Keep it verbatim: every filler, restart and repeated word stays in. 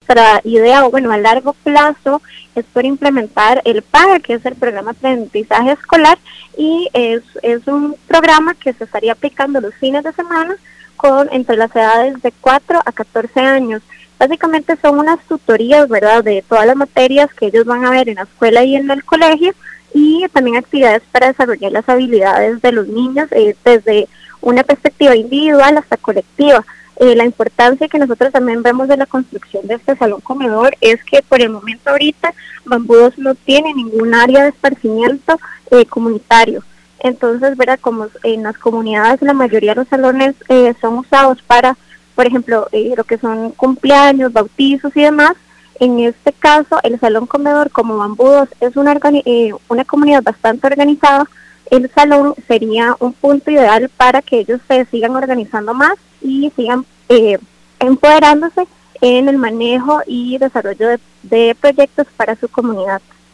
nuestra idea, o bueno, a largo plazo, es por implementar el PAGA, que es el programa de aprendizaje escolar, y es, es un programa que se estaría aplicando los fines de semana con entre las edades de cuatro a catorce años. Básicamente son unas tutorías, ¿verdad?, de todas las materias que ellos van a ver en la escuela y en el colegio, y también actividades para desarrollar las habilidades de los niños eh, desde una perspectiva individual hasta colectiva. Eh, la importancia que nosotros también vemos de la construcción de este salón comedor es que por el momento ahorita Bambú dos no tiene ningún área de esparcimiento eh, comunitario. Entonces, ¿verdad?, como en las comunidades la mayoría de los salones eh, son usados para, por ejemplo, eh, lo que son cumpleaños, bautizos y demás. En este caso, el salón comedor, como Bambú dos es una, eh, una comunidad bastante organizada, el salón sería un punto ideal para que ellos se sigan organizando más y sigan eh, empoderándose en el manejo y desarrollo de, de proyectos para su comunidad.